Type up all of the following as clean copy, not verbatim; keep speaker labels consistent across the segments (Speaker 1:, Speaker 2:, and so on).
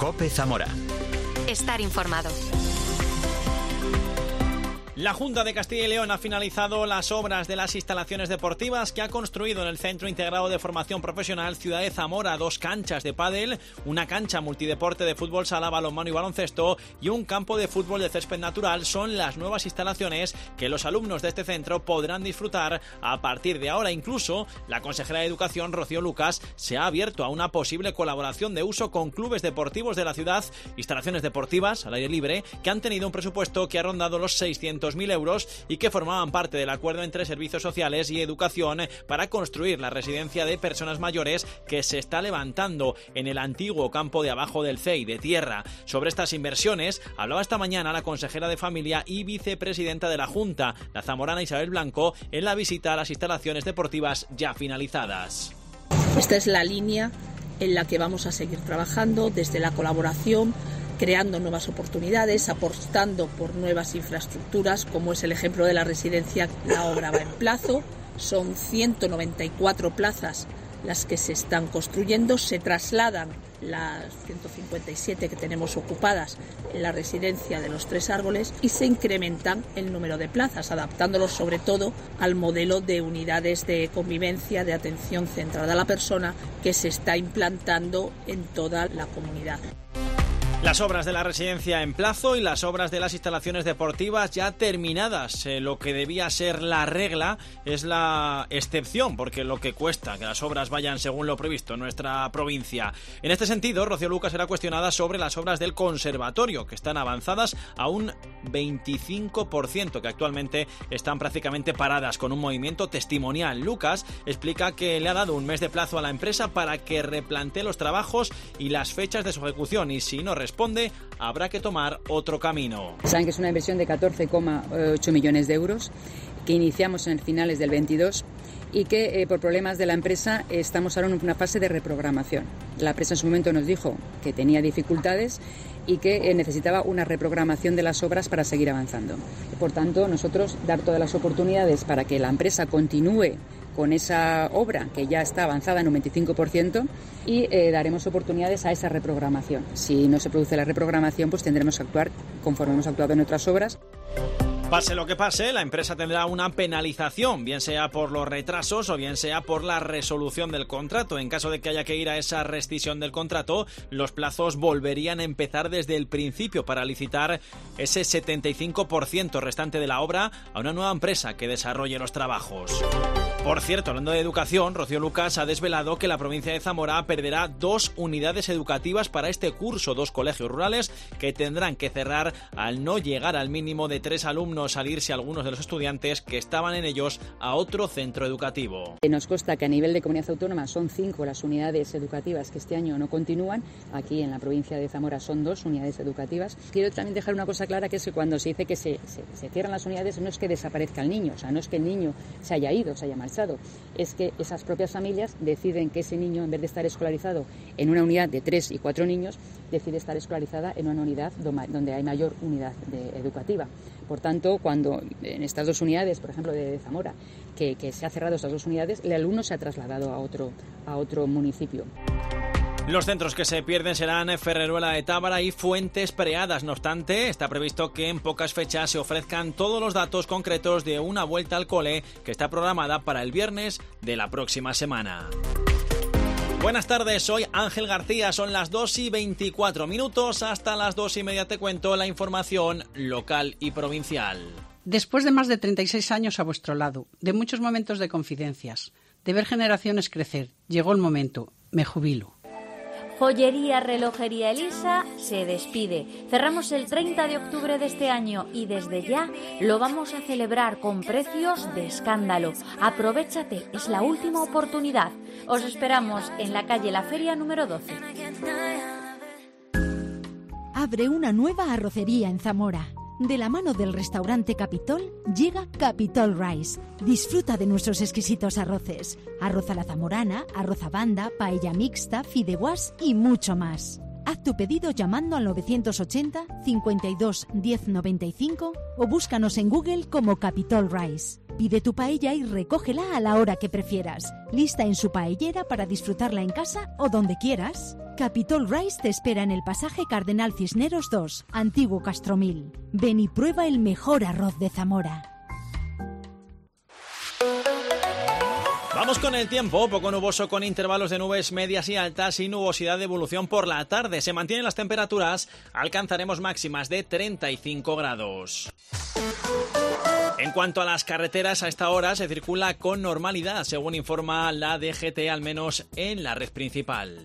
Speaker 1: COPE Zamora.
Speaker 2: Estar informado.
Speaker 3: La Junta de Castilla y León ha finalizado las obras de las instalaciones deportivas que ha construido en el Centro Integrado de Formación Profesional Ciudad de Zamora, 2 canchas de pádel, una cancha multideporte de fútbol sala, balonmano y baloncesto y un campo de fútbol de césped natural. Son las nuevas instalaciones que los alumnos de este centro podrán disfrutar a partir de ahora. Incluso la consejera de Educación, Rocío Lucas, se ha abierto a una posible colaboración de uso con clubes deportivos de la ciudad, instalaciones deportivas al aire libre que han tenido un presupuesto que ha rondado los 600.000 euros y que formaban parte del acuerdo entre Servicios Sociales y Educación para construir la residencia de personas mayores que se está levantando en el antiguo campo de abajo del CEI de tierra. Sobre estas inversiones hablaba esta mañana la consejera de Familia y vicepresidenta de la Junta, la zamorana Isabel Blanco, en la visita a las instalaciones deportivas ya finalizadas.
Speaker 4: Esta es la línea en la que vamos a seguir trabajando desde la colaboración, creando nuevas oportunidades, apostando por nuevas infraestructuras, como es el ejemplo de la residencia. La obra va en plazo, son 194 plazas las que se están construyendo, se trasladan las 157 que tenemos ocupadas en la residencia de los 3 Árboles y se incrementan el número de plazas, adaptándolos sobre todo al modelo de unidades de convivencia, de atención centrada a la persona que se está implantando en toda la comunidad.
Speaker 3: Las obras de la residencia en plazo y las obras de las instalaciones deportivas ya terminadas. Lo que debía ser la regla es la excepción, porque lo que cuesta que las obras vayan según lo previsto en nuestra provincia. En este sentido, Rocío Lucas era cuestionada sobre las obras del conservatorio, que están avanzadas a un 25%, que actualmente están prácticamente paradas, con un movimiento testimonial. Lucas explica que le ha dado un mes de plazo a la empresa para que replantee los trabajos y las fechas de su ejecución, y si no responde, habrá que tomar otro camino.
Speaker 5: Saben que es una inversión de 14,8 millones de euros que iniciamos en finales del 22 y que por problemas de la empresa estamos ahora en una fase de reprogramación. La empresa en su momento nos dijo que tenía dificultades y que necesitaba una reprogramación de las obras para seguir avanzando. Por tanto, nosotros dar todas las oportunidades para que la empresa continúe con esa obra que ya está avanzada en un 25% y daremos oportunidades a esa reprogramación. Si no se produce la reprogramación, pues tendremos que actuar conforme hemos actuado en otras obras.
Speaker 3: Pase lo que pase, la empresa tendrá una penalización, bien sea por los retrasos o bien sea por la resolución del contrato. En caso de que haya que ir a esa rescisión del contrato, los plazos volverían a empezar desde el principio para licitar ese 75% restante de la obra a una nueva empresa que desarrolle los trabajos. Por cierto, hablando de educación, Rocío Lucas ha desvelado que la provincia de Zamora perderá 2 unidades educativas para este curso, 2 colegios rurales que tendrán que cerrar al no llegar al mínimo de 3 alumnos al irse algunos de los estudiantes que estaban en ellos a otro centro educativo.
Speaker 5: Nos consta que a nivel de comunidad autónoma son 5 las unidades educativas que este año no continúan. Aquí en la provincia de Zamora son 2 unidades educativas. Quiero también dejar una cosa clara, que es que cuando se dice que se cierran las unidades, no es que desaparezca el niño, o sea, no es que el niño se haya ido, se haya marchado. Es que esas propias familias deciden que ese niño, en vez de estar escolarizado en una unidad de 3 y 4 niños, decide estar escolarizada en una unidad donde hay mayor unidad educativa. Por tanto, cuando en estas 2 unidades, por ejemplo de Zamora, que se ha cerrado estas 2 unidades, el alumno se ha trasladado a otro municipio.
Speaker 3: Los centros que se pierden serán Ferreruela de Tábara y Fuentes Preadas. No obstante, está previsto que en pocas fechas se ofrezcan todos los datos concretos de una vuelta al cole que está programada para el viernes de la próxima semana. Buenas tardes, soy Ángel García, son las 2:24. Hasta las 2:30 te cuento la información local y provincial.
Speaker 6: Después de más de 36 años a vuestro lado, de muchos momentos de confidencias, de ver generaciones crecer, llegó el momento, me jubilo.
Speaker 7: Joyería Relojería Elisa se despide. Cerramos el 30 de octubre de este año y desde ya lo vamos a celebrar con precios de escándalo. Aprovéchate, es la última oportunidad. Os esperamos en la calle La Feria número 12.
Speaker 8: Abre una nueva arrocería en Zamora. De la mano del restaurante Capitol llega Capitol Rice. Disfruta de nuestros exquisitos arroces. Arroz a la zamorana, arroz a banda, paella mixta, fideuás y mucho más. Haz tu pedido llamando al 980 52 10 95 o búscanos en Google como Capitol Rice. Pide tu paella y recógela a la hora que prefieras. Lista en su paellera para disfrutarla en casa o donde quieras. Capitol Rice te espera en el pasaje Cardenal Cisneros 2, Antiguo Castromil. Ven y prueba el mejor arroz de Zamora.
Speaker 3: Vamos con el tiempo, poco nuboso con intervalos de nubes medias y altas y nubosidad de evolución por la tarde. Se mantienen las temperaturas, alcanzaremos máximas de 35 grados. En cuanto a las carreteras, a esta hora se circula con normalidad, según informa la DGT, al menos en la red principal.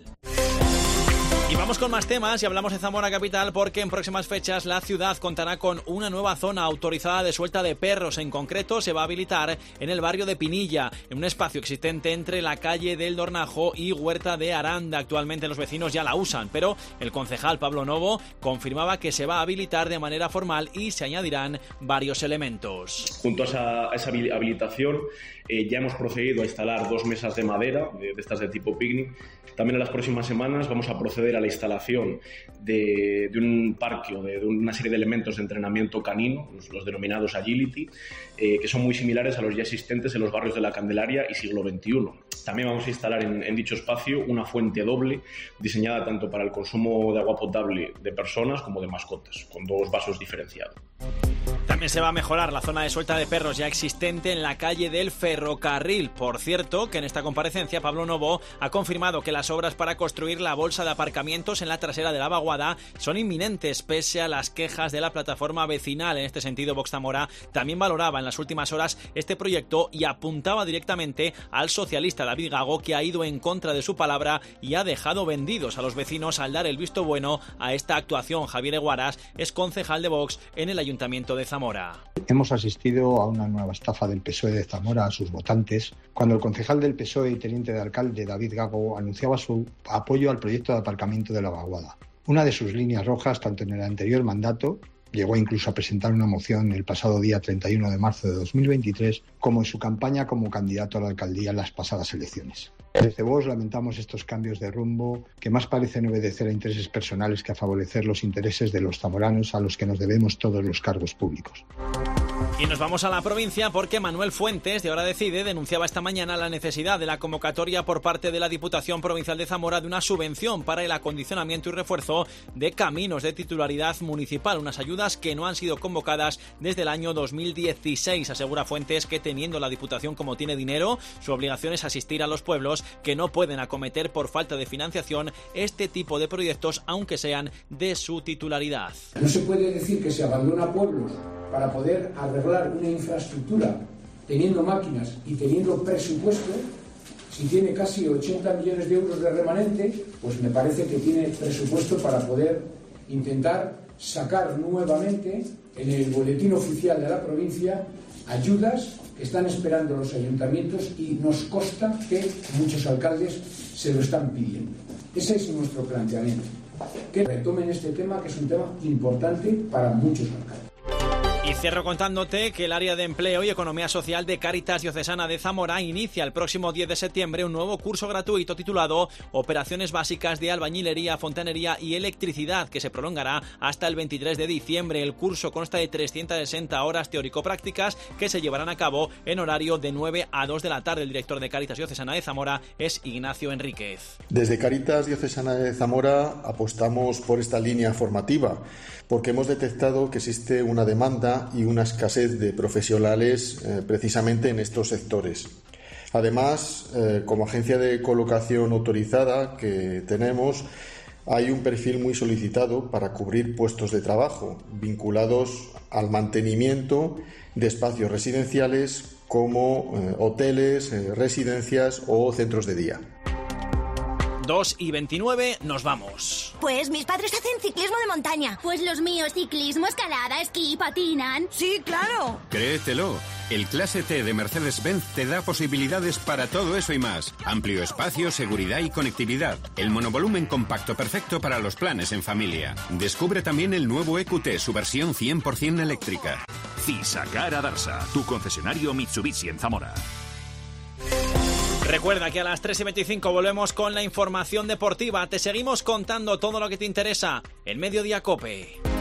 Speaker 3: Y vamos con más temas y hablamos de Zamora capital porque en próximas fechas la ciudad contará con una nueva zona autorizada de suelta de perros. En concreto se va a habilitar en el barrio de Pinilla, en un espacio existente entre la calle del Dornajo y Huerta de Aranda. Actualmente los vecinos ya la usan, pero el concejal Pablo Novo confirmaba que se va a habilitar de manera formal y se añadirán varios elementos.
Speaker 1: Junto a esa habilitación ya hemos procedido a instalar 2 mesas de madera, de estas de tipo picnic. También en las próximas semanas vamos a proceder a la instalación de un parqueo, de una serie de elementos de entrenamiento canino, los denominados agility, que son muy similares a los ya existentes en los barrios de la Candelaria y Siglo XXI. También vamos a instalar en dicho espacio una fuente doble diseñada tanto para el consumo de agua potable de personas como de mascotas, con 2 vasos diferenciados.
Speaker 3: También se va a mejorar la zona de suelta de perros ya existente en la calle del Ferrocarril. Por cierto, que en esta comparecencia Pablo Novo ha confirmado que las obras para construir la bolsa de aparcamientos en la trasera de la vaguada son inminentes pese a las quejas de la plataforma vecinal. En este sentido, Vox Zamora también valoraba en las últimas horas este proyecto y apuntaba directamente al socialista David Gago, que ha ido en contra de su palabra y ha dejado vendidos a los vecinos al dar el visto bueno a esta actuación. Javier Eguaras es concejal de Vox en el Ayuntamiento de Zamora.
Speaker 9: Hemos asistido a una nueva estafa del PSOE de Zamora a sus votantes cuando el concejal del PSOE y teniente de alcalde David Gago anunciaba su apoyo al proyecto de aparcamiento de la vaguada. Una de sus líneas rojas, tanto en el anterior mandato, llegó incluso a presentar una moción el pasado día 31 de marzo de 2023, como en su campaña como candidato a la alcaldía en las pasadas elecciones. Desde Vox lamentamos estos cambios de rumbo que más parecen obedecer a intereses personales que a favorecer los intereses de los zamoranos a los que nos debemos todos los cargos públicos.
Speaker 3: Y nos vamos a la provincia porque Manuel Fuentes, de Ahora Decide, denunciaba esta mañana la necesidad de la convocatoria por parte de la Diputación Provincial de Zamora de una subvención para el acondicionamiento y refuerzo de caminos de titularidad municipal, unas ayudas que no han sido convocadas desde el año 2016. Asegura Fuentes que teniendo la Diputación como tiene dinero, su obligación es asistir a los pueblos que no pueden acometer por falta de financiación este tipo de proyectos, aunque sean de su titularidad.
Speaker 10: No se puede decir que se abandona pueblos para poder arreglar una infraestructura teniendo máquinas y teniendo presupuesto. Si tiene casi 80 millones de euros de remanente, pues me parece que tiene presupuesto para poder intentar sacar nuevamente en el boletín oficial de la provincia ayudas que están esperando los ayuntamientos y nos consta que muchos alcaldes se lo están pidiendo. Ese es nuestro planteamiento, que retomen este tema, que es un tema importante para muchos alcaldes.
Speaker 3: Y cierro contándote que el área de empleo y economía social de Cáritas Diocesana de Zamora inicia el próximo 10 de septiembre un nuevo curso gratuito titulado Operaciones básicas de albañilería, fontanería y electricidad, que se prolongará hasta el 23 de diciembre. El curso consta de 360 horas teórico-prácticas que se llevarán a cabo en horario de 9 a 2 de la tarde. El director de Cáritas Diocesana de Zamora es Ignacio Enríquez.
Speaker 11: Desde Cáritas Diocesana de Zamora apostamos por esta línea formativa porque hemos detectado que existe una demanda y una escasez de profesionales precisamente en estos sectores. Además, como agencia de colocación autorizada que tenemos, hay un perfil muy solicitado para cubrir puestos de trabajo vinculados al mantenimiento de espacios residenciales como hoteles, residencias o centros de día.
Speaker 3: 2:29, nos vamos.
Speaker 12: Pues mis padres hacen ciclismo de montaña. Pues los míos ciclismo, escalada, esquí, patinan.
Speaker 13: Sí, claro.
Speaker 14: Créetelo. El Clase T de Mercedes-Benz te da posibilidades para todo eso y más. Amplio espacio, seguridad y conectividad. El monovolumen compacto perfecto para los planes en familia. Descubre también el nuevo EQT, su versión 100% eléctrica.
Speaker 15: Ciscar Adarsa, tu concesionario Mitsubishi en Zamora.
Speaker 3: Recuerda que a las 3:25 volvemos con la información deportiva. Te seguimos contando todo lo que te interesa en Mediodía COPE.